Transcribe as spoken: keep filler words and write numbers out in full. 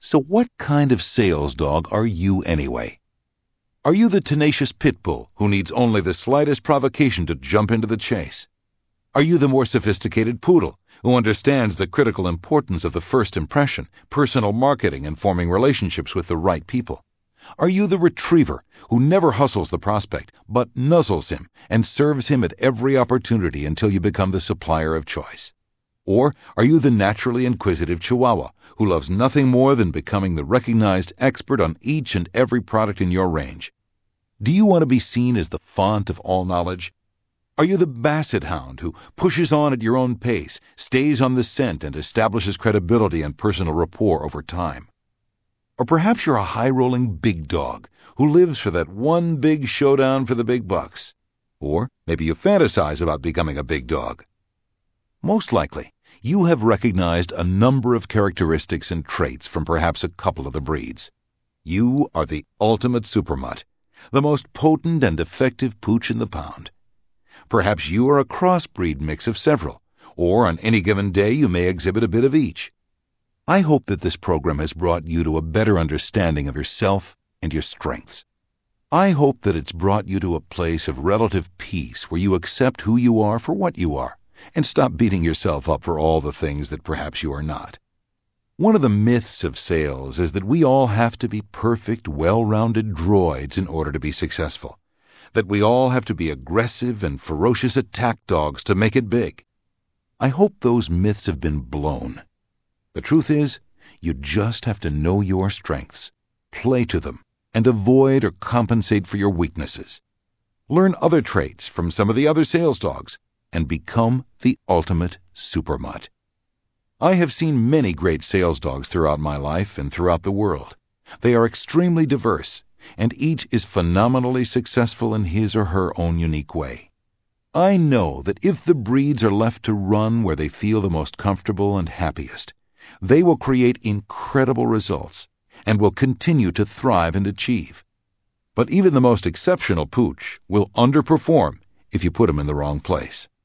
So what kind of sales dog are you anyway? Are you the tenacious pit bull who needs only the slightest provocation to jump into the chase? Are you the more sophisticated poodle who understands the critical importance of the first impression, personal marketing, and forming relationships with the right people? Are you the retriever who never hustles the prospect, but nuzzles him and serves him at every opportunity until you become the supplier of choice? Or are you the naturally inquisitive chihuahua who loves nothing more than becoming the recognized expert on each and every product in your range? Do you want to be seen as the font of all knowledge? Are you the basset hound who pushes on at your own pace, stays on the scent, and establishes credibility and personal rapport over time? Or perhaps you're a high-rolling big dog who lives for that one big showdown for the big bucks. Or maybe you fantasize about becoming a big dog. Most likely, you have recognized a number of characteristics and traits from perhaps a couple of the breeds. You are the ultimate supermutt, the most potent and effective pooch in the pound. Perhaps you are a crossbreed mix of several, or on any given day you may exhibit a bit of each. I hope that this program has brought you to a better understanding of yourself and your strengths. I hope that it's brought you to a place of relative peace where you accept who you are for what you are, and stop beating yourself up for all the things that perhaps you are not. One of the myths of sales is that we all have to be perfect, well-rounded droids in order to be successful, that we all have to be aggressive and ferocious attack dogs to make it big. I hope those myths have been blown. The truth is, you just have to know your strengths, play to them, and avoid or compensate for your weaknesses. Learn other traits from some of the other sales dogs, and become the ultimate supermutt. I have seen many great sales dogs throughout my life and throughout the world. They are extremely diverse, and each is phenomenally successful in his or her own unique way. I know that if the breeds are left to run where they feel the most comfortable and happiest, they will create incredible results and will continue to thrive and achieve. But even the most exceptional pooch will underperform if you put him in the wrong place.